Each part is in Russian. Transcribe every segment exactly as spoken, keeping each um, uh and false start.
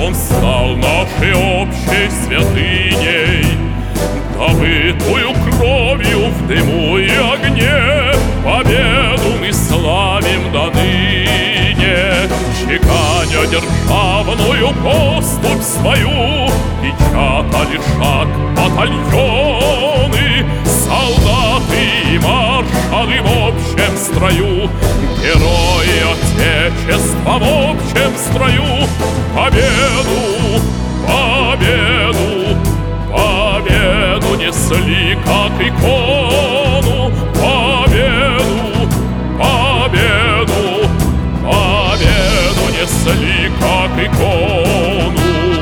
Он стал нашей общей святыней, добытую кровью в дыму и огне. Победу мы славим до ныне, чеканя державную поступь свою. Печатали шаг батальоны, солдаты и маршалы в общем строю. Герои Отечества в общем строю. Победу, победу, победу несли как икону. Победу, победу, победу несли как икону.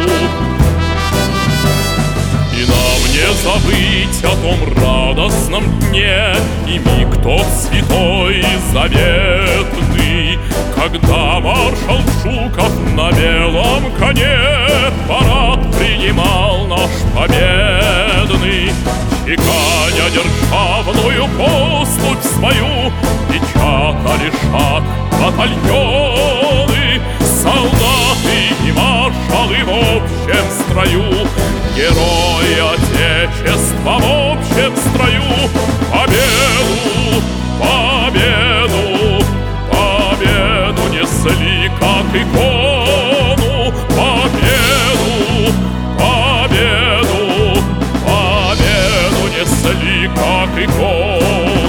И нам не забыть о том радостном дне и миг тот святой и заветный, когда маршал Жуков на белом коне парад принимал наш победный. Чеканя державную поступь свою, печатали шаг батальоны, солдаты и маршалы в общем строю. Герои Отечества в общем строю. Победу, победу, победу несли как икону. Победу, победу, победу несли как икону.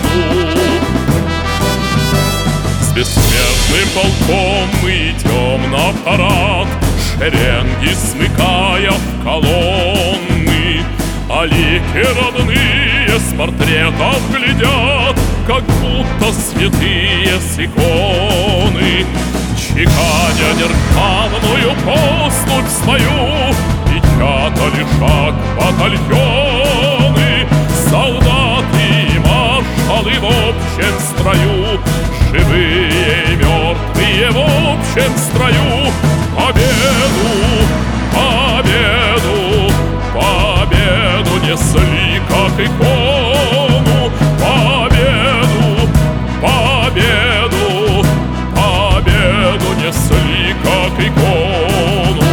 С бессмертным полком мы идем на парад, шеренги смыкая в колонны, а лики родные с портретов глядят, как будто святые с иконы. Чеканя державную поступь свою, печатали шаг батальоны, солдаты и маршалы в общем строю. Живые и мертвые в общем строю. Победу, победу, победу несли как икону. Победу, победу, победу несли как икону.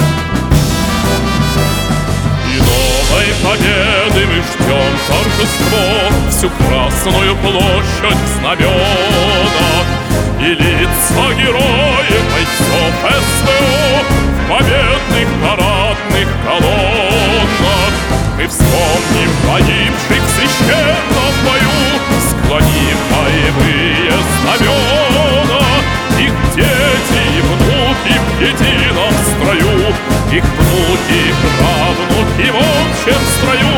И новой победы мы ждем торжество, всю Красную площадь в знаменах и лица героев бойцов СВО в победных парадных колоннах. Мы вспомним погибших в священном бою, склонив боевые знамена. Их дети и внуки в едином строю, их внуки и правнуки в общем строю.